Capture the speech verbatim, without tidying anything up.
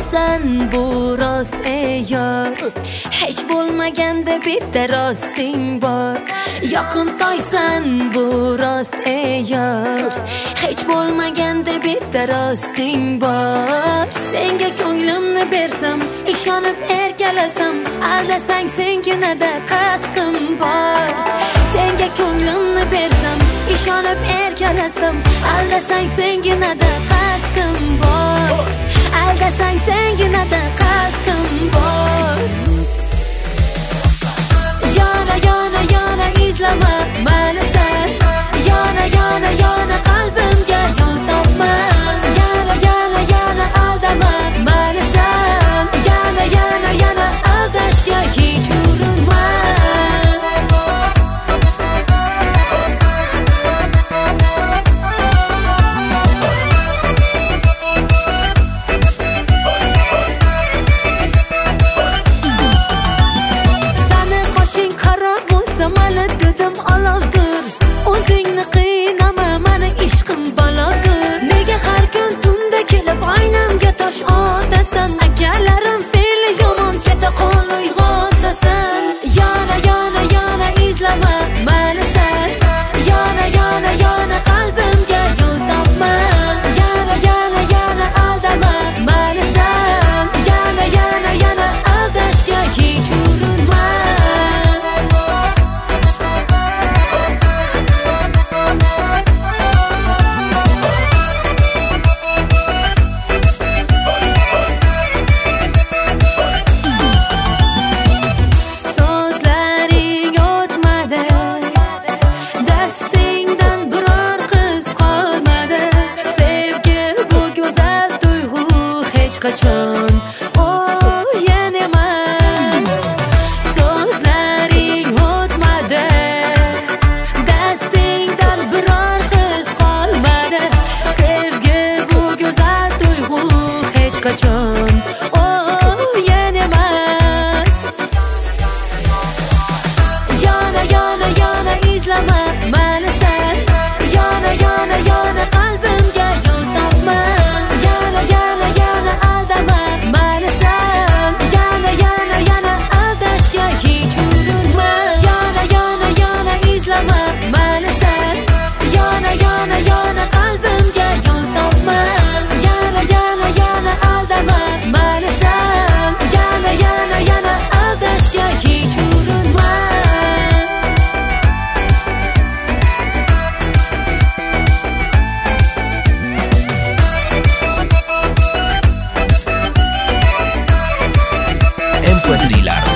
toysan bu rost ey yor, hech bo'lmaganda bitta rosting bor. Yoqimtoysan bu rost ey yor, hech bo'lmaganda bitta rosting bor. Senga ko'nglimni bersam, ishonib erkalasam, aldasang senginada qasdim bor. Senga ko'nglimni bersam, ishonib erkalasam, aldasang senginada qasdim bor. Aldasang senginada qasdim bor. Yana yana yana izlama mani sen, yana yana yana qalbimga yo'l topma. Yana yana yana aldama mani sen, yana yana yana aldashga hech urinma. Mali dedim olovdir, o'zingni qiynama, mani ishqim balodir. Nega har kun tunda kelib oynamga tosh otasan? Akalarim fe'li yomon, keta qol uyg'otasan. Yana yana yana izlama mani sen, yana yana yana qalbimga yo'l topma. Yana yana yana aldama mani sen, yana yana yana aldashga hech urinma. Qachon o'yin emas, so'zlaring o'tmadi, dastingdan biror qiz qolmadi. Sevgi bu go'zal tuyg'u hech qachon o'yin emas. Yana yana yana izlama mani sen, yana yana yana qalbimga yo'l topma. Yana yana yana aldama mani sen, yana yana yana aldashga hech urinma. Yana yana yana izlama mani sen, yana yana yana qalbimga yo'l topma. Yana yana yana aldama mani sen, yana yana yana aldashga hech urinma. Thriller.